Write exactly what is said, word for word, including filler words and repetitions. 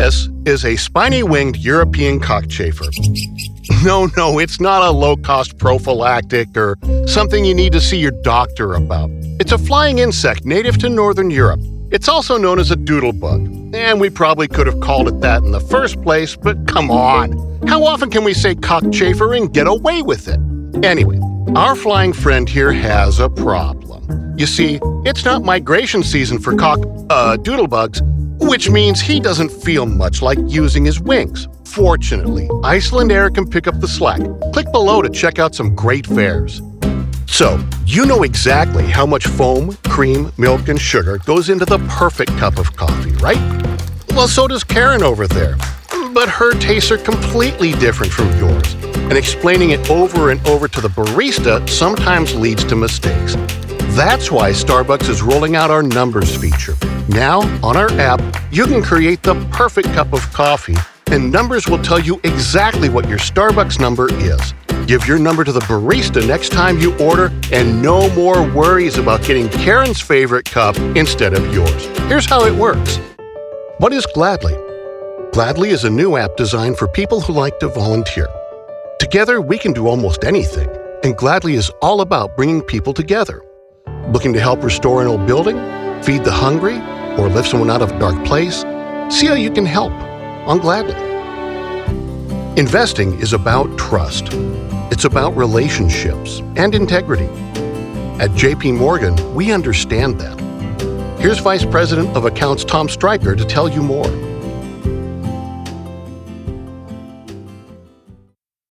This is a spiny-winged European cockchafer. No, no, it's not a low-cost prophylactic or something you need to see your doctor about. It's a flying insect native to Northern Europe. It's also known as a doodlebug, and we probably could have called it that in the first place, but come on. How often can we say cockchafer and get away with it? Anyway, our flying friend here has a problem. You see, it's not migration season for cock, uh, doodlebugs, which means he doesn't feel much like using his wings. Fortunately, Iceland Air can pick up the slack. Click below to check out some great fares. So, you know exactly how much foam, cream, milk, and sugar goes into the perfect cup of coffee, right? Well, so does Karen over there. But her tastes are completely different from yours, and explaining it over and over to the barista sometimes leads to mistakes. That's why Starbucks is rolling out our numbers feature. Now, on our app, you can create the perfect cup of coffee, and Numbers will tell you exactly what your Starbucks number is. Give your number to the barista next time you order, and no more worries about getting Karen's favorite cup instead of yours. Here's how it works. What is Gladly? Gladly is a new app designed for people who like to volunteer. Together, we can do almost anything, and Gladly is all about bringing people together. Looking to help restore an old building, feed the hungry, or lift someone out of a dark place? See how you can help on Gladly. Investing is about trust. It's about relationships and integrity. At J P Morgan, we understand that. Here's Vice President of Accounts Tom Stryker to tell you more.